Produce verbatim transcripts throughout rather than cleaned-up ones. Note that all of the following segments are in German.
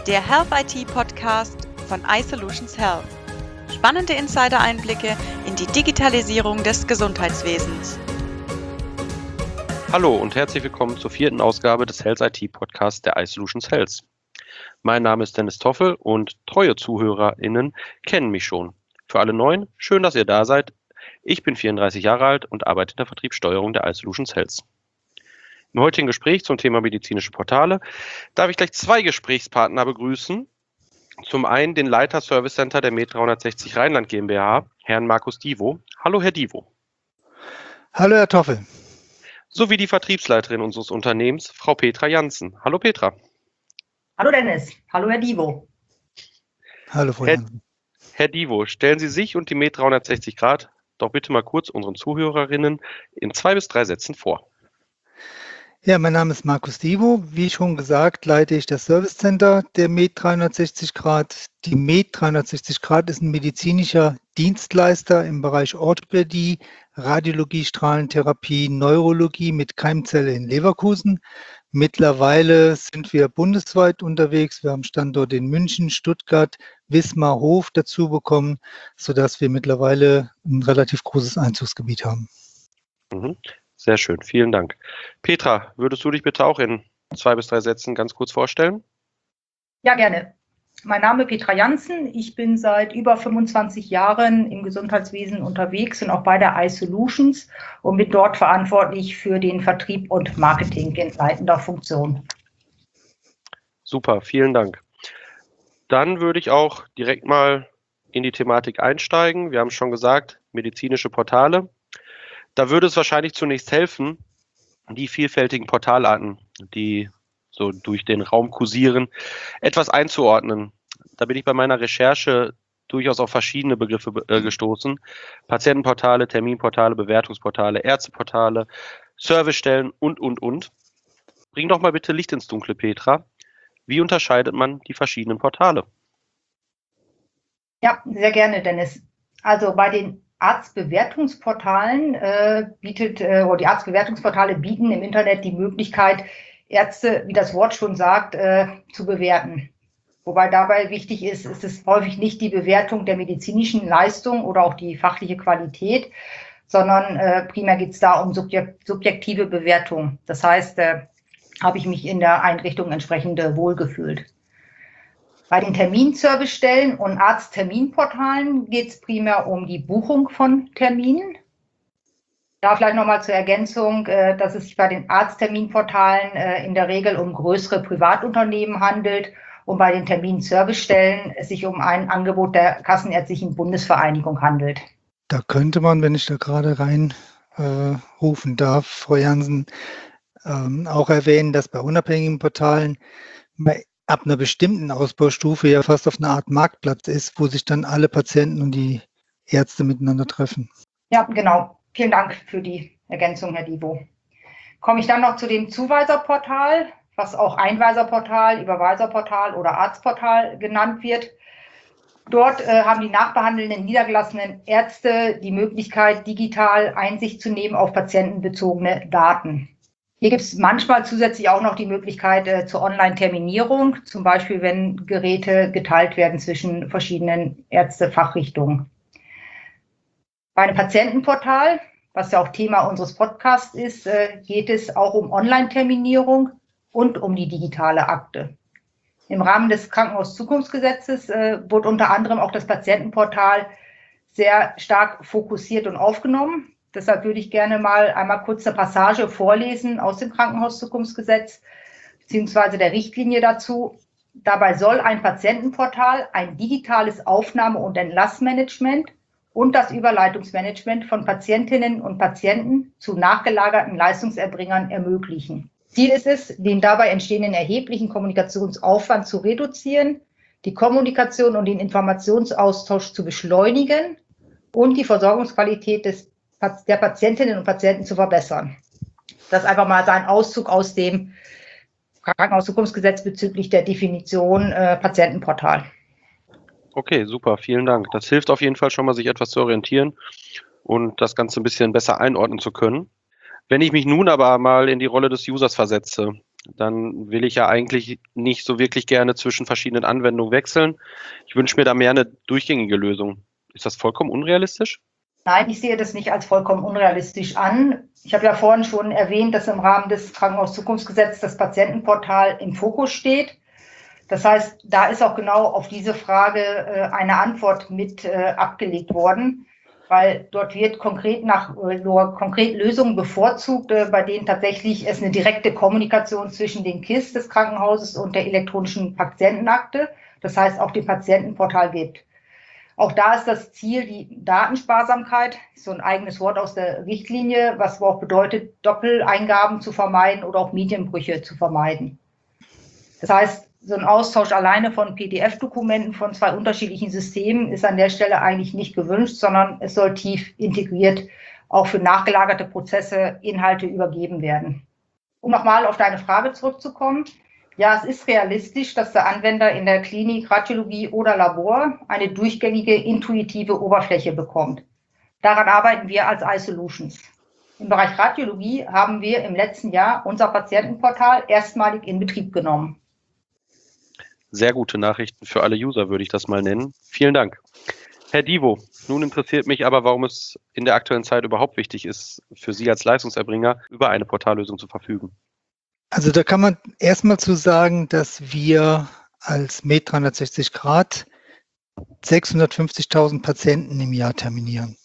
der Health I T Podcast von iSolutions Health. Spannende Insider-Einblicke in die Digitalisierung des Gesundheitswesens. Hallo und herzlich willkommen zur vierten Ausgabe des Health I T Podcasts der iSolutions Health. Mein Name ist Dennis Toffel und treue ZuhörerInnen kennen mich schon. Für alle Neuen, schön, dass ihr da seid. Ich bin vierunddreißig Jahre alt und arbeite in der Vertriebssteuerung der iSolutions Health. Im heutigen Gespräch zum Thema medizinische Portale darf ich gleich zwei Gesprächspartner begrüßen. Zum einen den Leiter Service Center der Med dreihundertsechzig Rheinland GmbH, Herrn Markus Divo. Hallo, Herr Divo. Hallo, Herr Toffel. Sowie die Vertriebsleiterin unseres Unternehmens, Frau Petra Janssen. Hallo, Petra. Hallo, Dennis. Hallo, Herr Divo. Hallo, Frau Herr, Janssen. Herr Divo, stellen Sie sich und die Med dreihundertsechzig Grad doch bitte mal kurz unseren Zuhörerinnen in zwei bis drei Sätzen vor. Ja, mein Name ist Markus Divo. Wie schon gesagt, leite ich das Service Center der Med dreihundertsechzig Grad. Die Med dreihundertsechzig Grad ist ein medizinischer Dienstleister im Bereich Orthopädie, Radiologie, Strahlentherapie, Neurologie mit Keimzelle in Leverkusen. Mittlerweile sind wir bundesweit unterwegs. Wir haben Standorte in München, Stuttgart, Wismar, Hof dazu bekommen, sodass wir mittlerweile ein relativ großes Einzugsgebiet haben. Mhm. Sehr schön, vielen Dank. Petra, würdest du dich bitte auch in zwei bis drei Sätzen ganz kurz vorstellen? Ja, gerne. Mein Name ist Petra Janssen. Ich bin seit über fünfundzwanzig Jahren im Gesundheitswesen unterwegs und auch bei der iSolutions und bin dort verantwortlich für den Vertrieb und Marketing in leitender Funktion. Super, vielen Dank. Dann würde ich auch direkt mal in die Thematik einsteigen. Wir haben schon gesagt, medizinische Portale. Da würde es wahrscheinlich zunächst helfen, die vielfältigen Portalarten, die so durch den Raum kursieren, etwas einzuordnen. Da bin ich bei meiner Recherche durchaus auf verschiedene Begriffe äh, gestoßen. Patientenportale, Terminportale, Bewertungsportale, Ärzteportale, Servicestellen und, und, und. Bring doch mal bitte Licht ins Dunkle, Petra. Wie unterscheidet man die verschiedenen Portale? Ja, sehr gerne, Dennis. Also bei den Arztbewertungsportalen äh, bietet, äh, oder die Arztbewertungsportale bieten im Internet die Möglichkeit, Ärzte, wie das Wort schon sagt, äh, zu bewerten. Wobei dabei wichtig ist, ist es häufig nicht die Bewertung der medizinischen Leistung oder auch die fachliche Qualität, sondern äh, primär geht es da um subjekt, subjektive Bewertung. Das heißt, äh, habe ich mich in der Einrichtung entsprechend äh, wohlgefühlt. Bei den Terminservicestellen und Arztterminportalen geht es primär um die Buchung von Terminen. Da vielleicht nochmal zur Ergänzung, dass es sich bei den Arztterminportalen in der Regel um größere Privatunternehmen handelt und bei den Terminservicestellen es sich um ein Angebot der Kassenärztlichen Bundesvereinigung handelt. Da könnte man, wenn ich da gerade rein äh, rufen darf, Frau Janssen, ähm, auch erwähnen, dass bei unabhängigen Portalen bei ab einer bestimmten Ausbaustufe ja fast auf eine Art Marktplatz ist, wo sich dann alle Patienten und die Ärzte miteinander treffen. Ja, genau. Vielen Dank für die Ergänzung, Herr Divo. Komme ich dann noch zu dem Zuweiserportal, was auch Einweiserportal, Überweiserportal oder Arztportal genannt wird. Dort äh, haben die nachbehandelnden niedergelassenen Ärzte die Möglichkeit, digital Einsicht zu nehmen auf patientenbezogene Daten. Hier gibt es manchmal zusätzlich auch noch die Möglichkeit äh, zur Online-Terminierung, zum Beispiel wenn Geräte geteilt werden zwischen verschiedenen Ärztefachrichtungen. Bei einem Patientenportal, was ja auch Thema unseres Podcasts ist, äh, geht es auch um Online-Terminierung und um die digitale Akte. Im Rahmen des Krankenhauszukunftsgesetzes äh, wurde unter anderem auch das Patientenportal sehr stark fokussiert und aufgenommen. Deshalb würde ich gerne mal einmal kurz eine Passage vorlesen aus dem Krankenhauszukunftsgesetz beziehungsweise der Richtlinie dazu. Dabei soll ein Patientenportal ein digitales Aufnahme- und Entlassmanagement und das Überleitungsmanagement von Patientinnen und Patienten zu nachgelagerten Leistungserbringern ermöglichen. Ziel ist es, den dabei entstehenden erheblichen Kommunikationsaufwand zu reduzieren, die Kommunikation und den Informationsaustausch zu beschleunigen und die Versorgungsqualität des der Patientinnen und Patienten zu verbessern. Das ist einfach mal ein Auszug aus dem Krankenhauszukunftsgesetz bezüglich der Definition äh, Patientenportal. Okay, super, vielen Dank. Das hilft auf jeden Fall schon mal, sich etwas zu orientieren und das Ganze ein bisschen besser einordnen zu können. Wenn ich mich nun aber mal in die Rolle des Users versetze, dann will ich ja eigentlich nicht so wirklich gerne zwischen verschiedenen Anwendungen wechseln. Ich wünsche mir da mehr eine durchgängige Lösung. Ist das vollkommen unrealistisch? Nein, ich sehe das nicht als vollkommen unrealistisch an. Ich habe ja vorhin schon erwähnt, dass im Rahmen des Krankenhauszukunftsgesetzes das Patientenportal im Fokus steht. Das heißt, da ist auch genau auf diese Frage äh, eine Antwort mit äh, abgelegt worden, weil dort wird konkret nach äh, nur konkret Lösungen bevorzugt, äh, bei denen tatsächlich es eine direkte Kommunikation zwischen den K I S des Krankenhauses und der elektronischen Patientenakte, das heißt auch dem Patientenportal gibt. Auch da ist das Ziel die Datensparsamkeit, so ein eigenes Wort aus der Richtlinie, was auch bedeutet, Doppeleingaben zu vermeiden oder auch Medienbrüche zu vermeiden. Das heißt, so ein Austausch alleine von P D F-Dokumenten von zwei unterschiedlichen Systemen ist an der Stelle eigentlich nicht gewünscht, sondern es soll tief integriert auch für nachgelagerte Prozesse Inhalte übergeben werden. Um nochmal auf deine Frage zurückzukommen. Ja, es ist realistisch, dass der Anwender in der Klinik, Radiologie oder Labor eine durchgängige, intuitive Oberfläche bekommt. Daran arbeiten wir als iSolutions. Im Bereich Radiologie haben wir im letzten Jahr unser Patientenportal erstmalig in Betrieb genommen. Sehr gute Nachrichten für alle User, würde ich das mal nennen. Vielen Dank. Herr Divo, nun interessiert mich aber, warum es in der aktuellen Zeit überhaupt wichtig ist, für Sie als Leistungserbringer über eine Portallösung zu verfügen. Also da kann man erstmal zu sagen, dass wir als Med dreihundertsechzig Grad sechshundertfünfzigtausend Patienten im Jahr terminieren.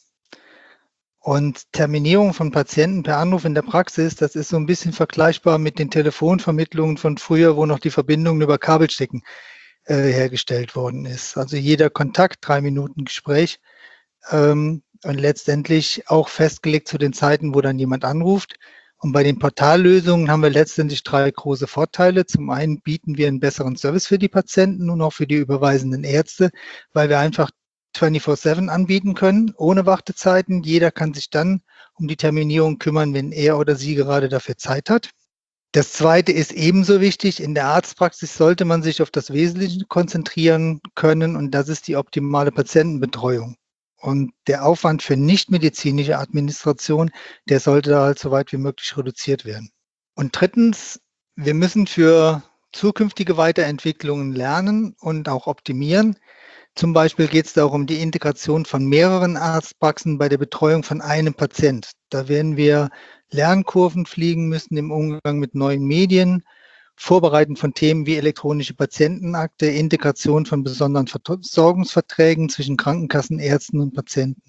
Und Terminierung von Patienten per Anruf in der Praxis, das ist so ein bisschen vergleichbar mit den Telefonvermittlungen von früher, wo noch die Verbindungen über Kabelstecken äh, hergestellt worden ist. Also jeder Kontakt, drei Minuten Gespräch ähm, und letztendlich auch festgelegt zu den Zeiten, wo dann jemand anruft. Und bei den Portallösungen haben wir letztendlich drei große Vorteile. Zum einen bieten wir einen besseren Service für die Patienten und auch für die überweisenden Ärzte, weil wir einfach vierundzwanzig sieben anbieten können, ohne Wartezeiten. Jeder kann sich dann um die Terminierung kümmern, wenn er oder sie gerade dafür Zeit hat. Das Zweite ist ebenso wichtig. In der Arztpraxis sollte man sich auf das Wesentliche konzentrieren können und das ist die optimale Patientenbetreuung. Und der Aufwand für nichtmedizinische Administration, der sollte da halt so weit wie möglich reduziert werden. Und drittens, wir müssen für zukünftige Weiterentwicklungen lernen und auch optimieren. Zum Beispiel geht es da auch um die Integration von mehreren Arztpraxen bei der Betreuung von einem Patient. Da werden wir Lernkurven fliegen müssen im Umgang mit neuen Medien, Vorbereiten von Themen wie elektronische Patientenakte, Integration von besonderen Versorgungsverträgen zwischen Krankenkassen, Ärzten und Patienten.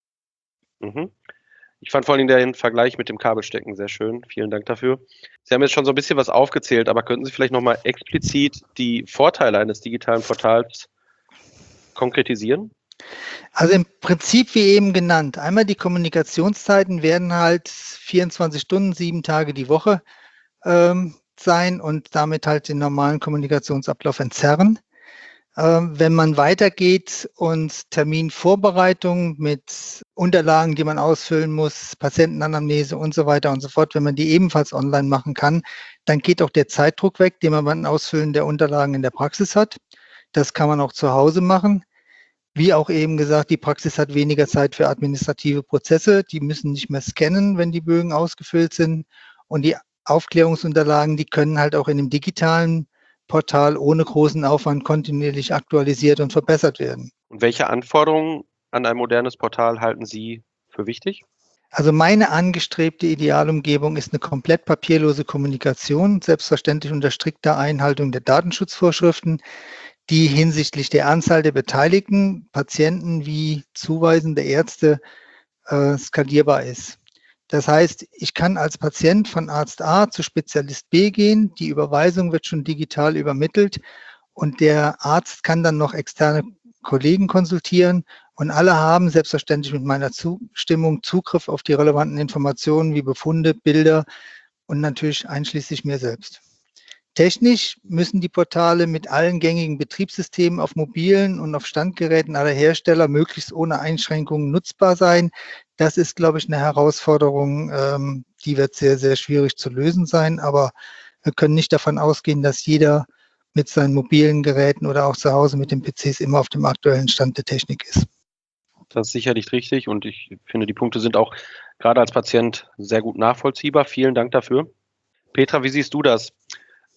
Mhm. Ich fand vor allem den Vergleich mit dem Kabelstecken sehr schön. Vielen Dank dafür. Sie haben jetzt schon so ein bisschen was aufgezählt, aber könnten Sie vielleicht nochmal explizit die Vorteile eines digitalen Portals konkretisieren? Also im Prinzip wie eben genannt. Einmal die Kommunikationszeiten werden halt vierundzwanzig Stunden, sieben Tage die Woche ähm, sein und damit halt den normalen Kommunikationsablauf entzerren. Ähm, wenn man weitergeht und Terminvorbereitung mit Unterlagen, die man ausfüllen muss, Patientenanamnese und so weiter und so fort, wenn man die ebenfalls online machen kann, dann geht auch der Zeitdruck weg, den man beim Ausfüllen der Unterlagen in der Praxis hat. Das kann man auch zu Hause machen. Wie auch eben gesagt, die Praxis hat weniger Zeit für administrative Prozesse. Die müssen nicht mehr scannen, wenn die Bögen ausgefüllt sind. Und die Aufklärungsunterlagen, die können halt auch in einem digitalen Portal ohne großen Aufwand kontinuierlich aktualisiert und verbessert werden. Und welche Anforderungen an ein modernes Portal halten Sie für wichtig? Also meine angestrebte Idealumgebung ist eine komplett papierlose Kommunikation, selbstverständlich unter strikter Einhaltung der Datenschutzvorschriften, die hinsichtlich der Anzahl der Beteiligten, Patienten wie zuweisende Ärzte äh, skalierbar ist. Das heißt, ich kann als Patient von Arzt A zu Spezialist B gehen, die Überweisung wird schon digital übermittelt und der Arzt kann dann noch externe Kollegen konsultieren und alle haben selbstverständlich mit meiner Zustimmung Zugriff auf die relevanten Informationen wie Befunde, Bilder und natürlich einschließlich mir selbst. Technisch müssen die Portale mit allen gängigen Betriebssystemen auf mobilen und auf Standgeräten aller Hersteller möglichst ohne Einschränkungen nutzbar sein. Das ist, glaube ich, eine Herausforderung, ähm, die wird sehr, sehr schwierig zu lösen sein. Aber wir können nicht davon ausgehen, dass jeder mit seinen mobilen Geräten oder auch zu Hause mit den P Cs immer auf dem aktuellen Stand der Technik ist. Das ist sicherlich richtig und ich finde, die Punkte sind auch gerade als Patient sehr gut nachvollziehbar. Vielen Dank dafür. Petra, wie siehst du das?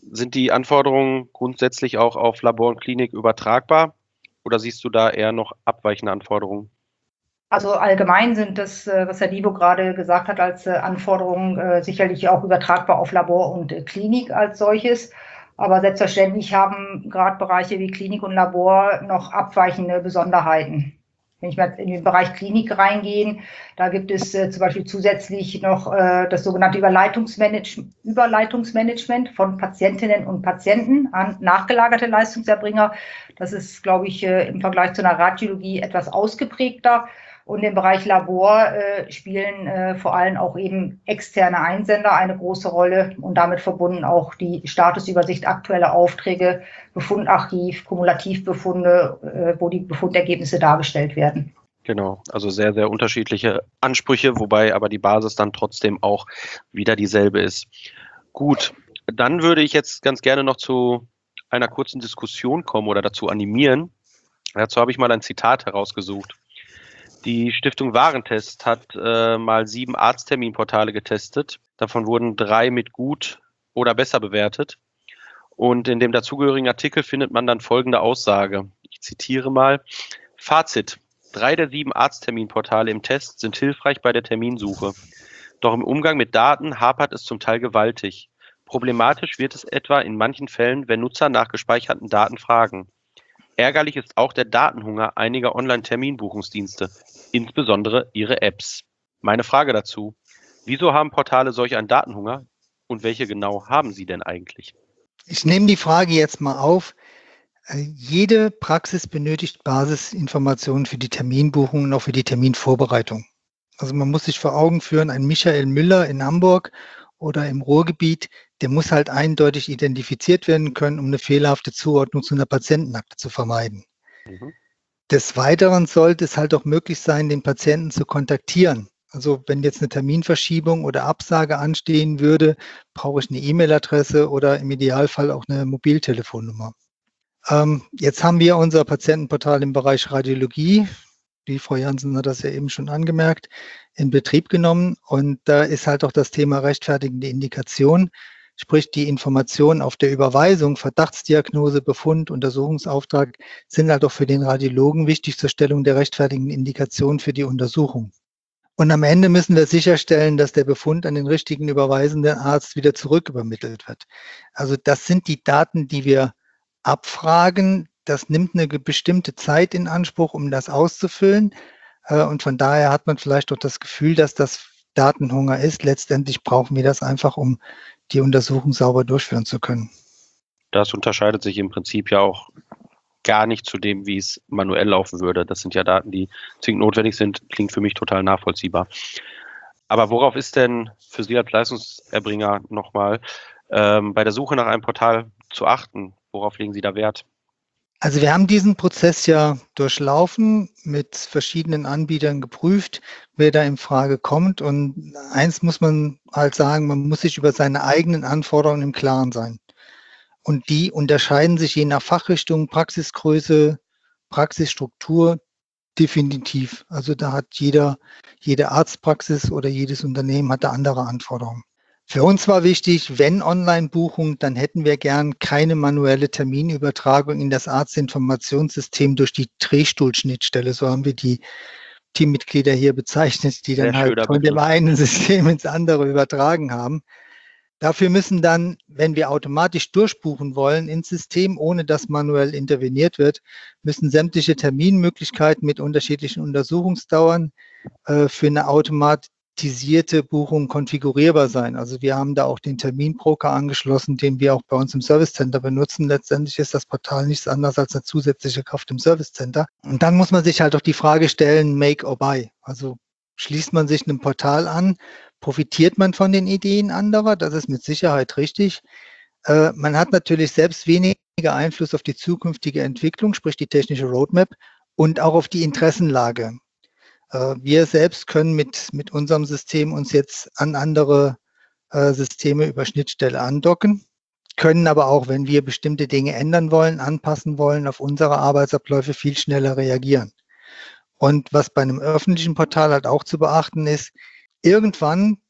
Sind die Anforderungen grundsätzlich auch auf Labor und Klinik übertragbar oder siehst du da eher noch abweichende Anforderungen? Also allgemein sind das, was Herr Divo gerade gesagt hat, als Anforderungen sicherlich auch übertragbar auf Labor und Klinik als solches. Aber selbstverständlich haben gerade Bereiche wie Klinik und Labor noch abweichende Besonderheiten. Wenn ich mal in den Bereich Klinik reingehe, da gibt es äh, zum Beispiel zusätzlich noch äh, das sogenannte Überleitungsmanage- Überleitungsmanagement von Patientinnen und Patienten an nachgelagerte Leistungserbringer. Das ist, glaube ich, äh, im Vergleich zu einer Radiologie etwas ausgeprägter. Und im Bereich Labor äh, spielen äh, vor allem auch eben externe Einsender eine große Rolle und damit verbunden auch die Statusübersicht, aktuelle Aufträge, Befundarchiv, Kumulativbefunde, äh, wo die Befundergebnisse dargestellt werden. Genau, also sehr, sehr unterschiedliche Ansprüche, wobei aber die Basis dann trotzdem auch wieder dieselbe ist. Gut, dann würde ich jetzt ganz gerne noch zu einer kurzen Diskussion kommen oder dazu animieren. Dazu habe ich mal ein Zitat herausgesucht. Die Stiftung Warentest hat äh, mal sieben Arztterminportale getestet. Davon wurden drei mit gut oder besser bewertet. Und in dem dazugehörigen Artikel findet man dann folgende Aussage. Ich zitiere mal. Fazit. Drei der sieben Arztterminportale im Test sind hilfreich bei der Terminsuche. Doch im Umgang mit Daten hapert es zum Teil gewaltig. Problematisch wird es etwa in manchen Fällen, wenn Nutzer nach gespeicherten Daten fragen. Ärgerlich ist auch der Datenhunger einiger Online-Terminbuchungsdienste, insbesondere ihre Apps. Meine Frage dazu, wieso haben Portale solch einen Datenhunger und welche genau haben sie denn eigentlich? Ich nehme die Frage jetzt mal auf. Jede Praxis benötigt Basisinformationen für die Terminbuchung und auch für die Terminvorbereitung. Also man muss sich vor Augen führen, ein Michael Müller in Hamburg oder im Ruhrgebiet, der muss halt eindeutig identifiziert werden können, um eine fehlerhafte Zuordnung zu einer Patientenakte zu vermeiden. Mhm. Des Weiteren sollte es halt auch möglich sein, den Patienten zu kontaktieren. Also wenn jetzt eine Terminverschiebung oder Absage anstehen würde, brauche ich eine E-Mail-Adresse oder im Idealfall auch eine Mobiltelefonnummer. Ähm, jetzt haben wir unser Patientenportal im Bereich Radiologie, die Frau Jansen hat das ja eben schon angemerkt, in Betrieb genommen. Und da ist halt auch das Thema rechtfertigende Indikation, sprich die Informationen auf der Überweisung, Verdachtsdiagnose, Befund, Untersuchungsauftrag sind halt auch für den Radiologen wichtig zur Stellung der rechtfertigenden Indikation für die Untersuchung. Und am Ende müssen wir sicherstellen, dass der Befund an den richtigen überweisenden Arzt wieder zurückübermittelt wird. Also das sind die Daten, die wir abfragen. Das nimmt eine bestimmte Zeit in Anspruch, um das auszufüllen. Und von daher hat man vielleicht auch das Gefühl, dass das Datenhunger ist. Letztendlich brauchen wir das einfach, um die Untersuchung sauber durchführen zu können. Das unterscheidet sich im Prinzip ja auch gar nicht zu dem, wie es manuell laufen würde. Das sind ja Daten, die zwingend notwendig sind. Klingt für mich total nachvollziehbar. Aber worauf ist denn für Sie als Leistungserbringer nochmal ähm, bei der Suche nach einem Portal zu achten? Worauf legen Sie da Wert? Also wir haben diesen Prozess ja durchlaufen, mit verschiedenen Anbietern geprüft, wer da in Frage kommt. Und eins muss man halt sagen, man muss sich über seine eigenen Anforderungen im Klaren sein. Und die unterscheiden sich je nach Fachrichtung, Praxisgröße, Praxisstruktur definitiv. Also da hat jeder, jede Arztpraxis oder jedes Unternehmen hat da andere Anforderungen. Für uns war wichtig, wenn Online-Buchung, dann hätten wir gern keine manuelle Terminübertragung in das Arztinformationssystem durch die Drehstuhlschnittstelle. So haben wir die Teammitglieder hier bezeichnet, die dann Sehr halt von dem einen System ins andere übertragen haben. Dafür müssen dann, wenn wir automatisch durchbuchen wollen ins System, ohne dass manuell interveniert wird, müssen sämtliche Terminmöglichkeiten mit unterschiedlichen Untersuchungsdauern äh, für eine automatisierte Buchung konfigurierbar sein. Also wir haben da auch den Terminbroker angeschlossen, den wir auch bei uns im Service Center benutzen. Letztendlich ist das Portal nichts anderes als eine zusätzliche Kraft im Service Center. Und dann muss man sich halt auch die Frage stellen, make or buy. Also schließt man sich einem Portal an, profitiert man von den Ideen anderer? Das ist mit Sicherheit richtig. Äh, man hat natürlich selbst weniger Einfluss auf die zukünftige Entwicklung, sprich die technische Roadmap und auch auf die Interessenlage. Äh, wir selbst können mit, mit unserem System uns jetzt an andere äh, Systeme über Schnittstelle andocken, können aber auch, wenn wir bestimmte Dinge ändern wollen, anpassen wollen, auf unsere Arbeitsabläufe viel schneller reagieren. Und was bei einem öffentlichen Portal halt auch zu beachten ist, irgendwann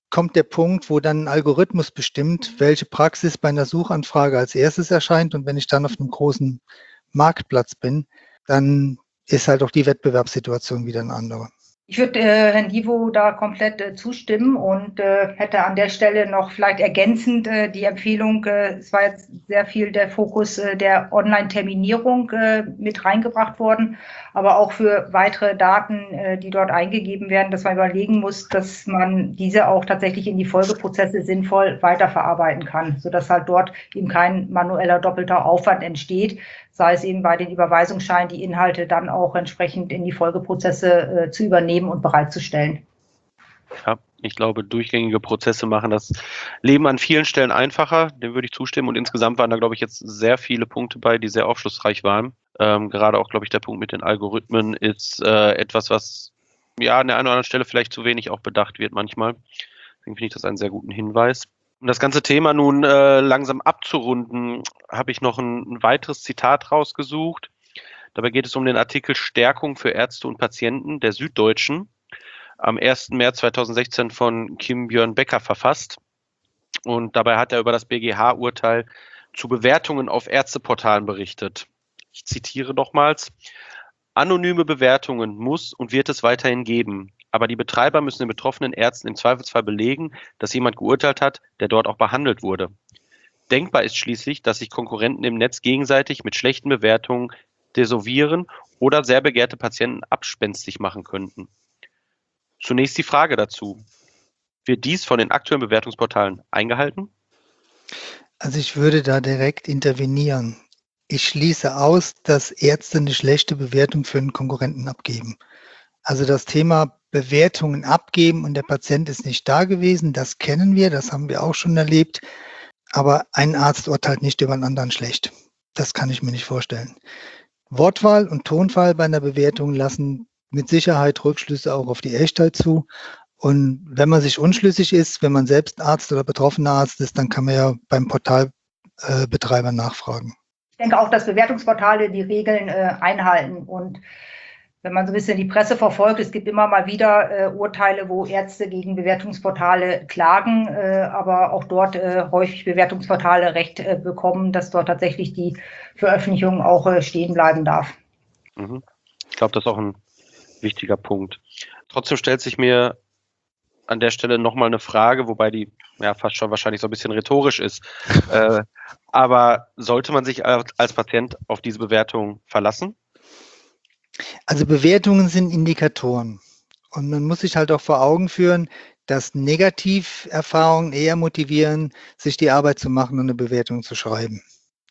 kommt der Punkt, wo dann ein Algorithmus bestimmt, welche Praxis bei einer Suchanfrage als erstes erscheint. Und wenn ich dann auf einem großen Marktplatz bin, dann ist halt auch die Wettbewerbssituation wieder eine andere. Ich würde äh, Herrn Divo da komplett äh, zustimmen und äh, hätte an der Stelle noch vielleicht ergänzend äh, die Empfehlung, äh, es war jetzt sehr viel der Fokus äh, der Online-Terminierung äh, mit reingebracht worden, aber auch für weitere Daten, äh, die dort eingegeben werden, dass man überlegen muss, dass man diese auch tatsächlich in die Folgeprozesse sinnvoll weiterverarbeiten kann, sodass halt dort eben kein manueller doppelter Aufwand entsteht, sei es eben bei den Überweisungsscheinen, die Inhalte dann auch entsprechend in die Folgeprozesse äh, zu übernehmen und bereitzustellen. Ja, ich glaube, durchgängige Prozesse machen das Leben an vielen Stellen einfacher. Dem würde ich zustimmen. Und insgesamt waren da, glaube ich, jetzt sehr viele Punkte bei, die sehr aufschlussreich waren. Ähm, gerade auch, glaube ich, der Punkt mit den Algorithmen ist äh, etwas, was ja an der einen oder anderen Stelle vielleicht zu wenig auch bedacht wird manchmal. Deswegen finde ich das einen sehr guten Hinweis. Um das ganze Thema nun äh, langsam abzurunden, habe ich noch ein, ein weiteres Zitat rausgesucht. Dabei geht es um den Artikel Stärkung für Ärzte und Patienten der Süddeutschen, am ersten März zweitausendsechzehn von Kim Björn Becker verfasst. Und dabei hat er über das B G H-Urteil zu Bewertungen auf Ärzteportalen berichtet. Ich zitiere nochmals: Anonyme Bewertungen muss und wird es weiterhin geben. Aber die Betreiber müssen den betroffenen Ärzten im Zweifelsfall belegen, dass jemand geurteilt hat, der dort auch behandelt wurde. Denkbar ist schließlich, dass sich Konkurrenten im Netz gegenseitig mit schlechten Bewertungen desavouieren oder sehr begehrte Patienten abspenstig machen könnten. Zunächst die Frage dazu: Wird dies von den aktuellen Bewertungsportalen eingehalten? Also ich würde da direkt intervenieren. Ich schließe aus, dass Ärzte eine schlechte Bewertung für einen Konkurrenten abgeben. Also das Thema Bewertungen abgeben und der Patient ist nicht da gewesen, das kennen wir, das haben wir auch schon erlebt. Aber ein Arzt urteilt nicht über einen anderen schlecht. Das kann ich mir nicht vorstellen. Wortwahl und Tonfall bei einer Bewertung lassen mit Sicherheit Rückschlüsse auch auf die Echtheit zu. Und wenn man sich unschlüssig ist, wenn man selbst Arzt oder betroffener Arzt ist, dann kann man ja beim Portalbetreiber nachfragen. Ich denke auch, dass Bewertungsportale die Regeln äh, einhalten. Und wenn man so ein bisschen die Presse verfolgt, es gibt immer mal wieder äh, Urteile, wo Ärzte gegen Bewertungsportale klagen, äh, aber auch dort äh, häufig Bewertungsportale Recht äh, bekommen, dass dort tatsächlich die Veröffentlichung auch äh, stehen bleiben darf. Mhm. Ich glaube, das ist auch ein wichtiger Punkt. Trotzdem stellt sich mir an der Stelle nochmal eine Frage, wobei die ja fast schon wahrscheinlich so ein bisschen rhetorisch ist. äh, aber sollte man sich als, als Patient auf diese Bewertung verlassen? Also Bewertungen sind Indikatoren. Und man muss sich halt auch vor Augen führen, dass Negativerfahrungen eher motivieren, sich die Arbeit zu machen und eine Bewertung zu schreiben.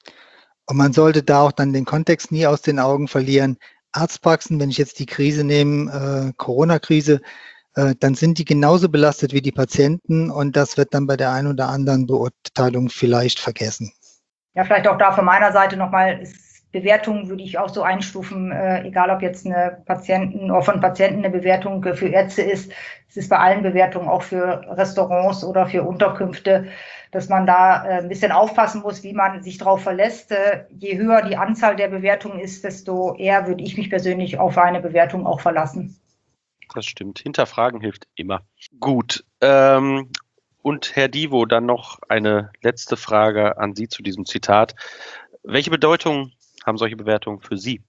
Und man sollte da auch dann den Kontext nie aus den Augen verlieren. Arztpraxen, wenn ich jetzt die Krise nehme, äh, Corona-Krise, äh, dann sind die genauso belastet wie die Patienten und das wird dann bei der einen oder anderen Beurteilung vielleicht vergessen. Ja, vielleicht auch da von meiner Seite nochmal, Bewertungen würde ich auch so einstufen, äh, egal ob jetzt eine Patienten oder von Patienten eine Bewertung äh, für Ärzte ist. Es ist bei allen Bewertungen auch für Restaurants oder für Unterkünfte, dass man da äh, ein bisschen aufpassen muss, wie man sich darauf verlässt. Äh, je höher die Anzahl der Bewertungen ist, desto eher würde ich mich persönlich auf eine Bewertung auch verlassen. Das stimmt. Hinterfragen hilft immer. Gut. Ähm, und Herr Divo, dann noch eine letzte Frage an Sie zu diesem Zitat. Welche Bedeutung haben solche Bewertungen für Sie?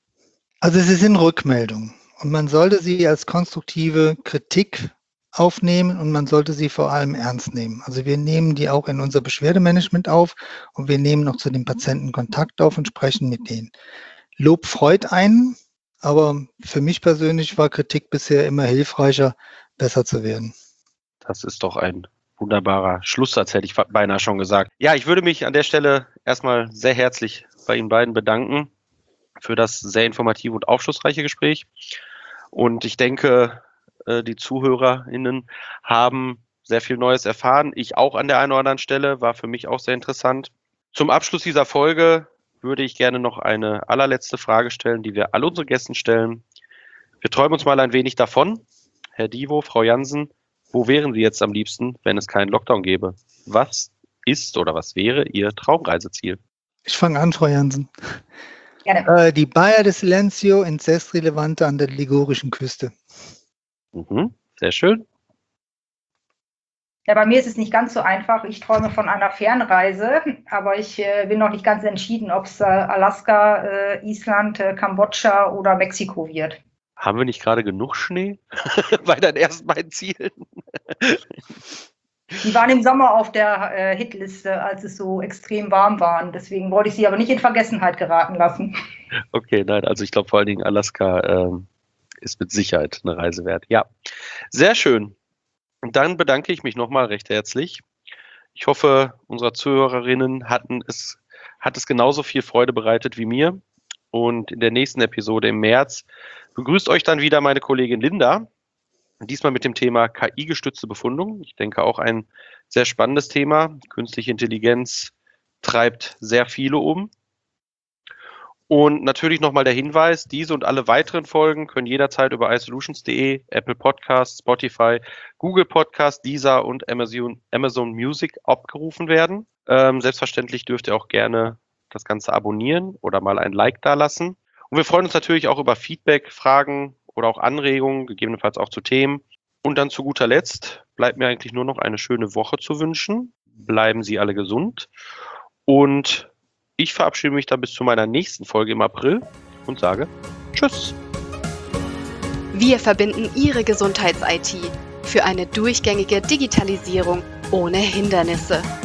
Also sie sind Rückmeldungen und man sollte sie als konstruktive Kritik aufnehmen und man sollte sie vor allem ernst nehmen. Also wir nehmen die auch in unser Beschwerdemanagement auf und wir nehmen noch zu den Patienten Kontakt auf und sprechen mit denen. Lob freut einen, aber für mich persönlich war Kritik bisher immer hilfreicher, besser zu werden. Das ist doch ein wunderbarer Schlusssatz, hätte ich beinahe schon gesagt. Ja, ich würde mich an der Stelle erstmal sehr herzlich bei Ihnen beiden bedanken für das sehr informative und aufschlussreiche Gespräch. Und ich denke, die ZuhörerInnen haben sehr viel Neues erfahren. Ich auch an der einen oder anderen Stelle, war für mich auch sehr interessant. Zum Abschluss dieser Folge würde ich gerne noch eine allerletzte Frage stellen, die wir all unsere Gästen stellen. Wir träumen uns mal ein wenig davon. Herr Divo, Frau Jansen, wo wären Sie jetzt am liebsten, wenn es keinen Lockdown gäbe? Was ist oder was wäre Ihr Traumreiseziel? Ich fange an, Frau Jansen. Gerne. Äh, die Baia de Silencio in Sestri Levante an der ligurischen Küste. Mhm, sehr schön. Ja, bei mir ist es nicht ganz so einfach. Ich träume von einer Fernreise, aber ich äh, bin noch nicht ganz entschieden, ob es äh, Alaska, äh, Island, äh, Kambodscha oder Mexiko wird. Haben wir nicht gerade genug Schnee bei deinen ersten beiden Zielen? Die waren im Sommer auf der äh, Hitliste, als es so extrem warm war. Deswegen wollte ich sie aber nicht in Vergessenheit geraten lassen. Okay, nein, also ich glaube vor allen Dingen Alaska ähm, ist mit Sicherheit eine Reise wert. Ja, sehr schön. Und dann bedanke ich mich nochmal recht herzlich. Ich hoffe, unsere Zuhörerinnen hatten es, hat es genauso viel Freude bereitet wie mir. Und in der nächsten Episode im März begrüßt euch dann wieder meine Kollegin Linda. Diesmal mit dem Thema K I-gestützte Befundung. Ich denke auch ein sehr spannendes Thema. Künstliche Intelligenz treibt sehr viele um. Und natürlich nochmal der Hinweis, diese und alle weiteren Folgen können jederzeit über iSolutions punkt de, Apple Podcasts, Spotify, Google Podcasts, Deezer und Amazon, Amazon Music abgerufen werden. Ähm, selbstverständlich dürft ihr auch gerne das Ganze abonnieren oder mal ein Like dalassen. Und wir freuen uns natürlich auch über Feedback, Fragen oder auch Anregungen, gegebenenfalls auch zu Themen. Und dann zu guter Letzt bleibt mir eigentlich nur noch eine schöne Woche zu wünschen. Bleiben Sie alle gesund. Und ich verabschiede mich dann bis zu meiner nächsten Folge im April und sage Tschüss. Wir verbinden Ihre Gesundheits-I T für eine durchgängige Digitalisierung ohne Hindernisse.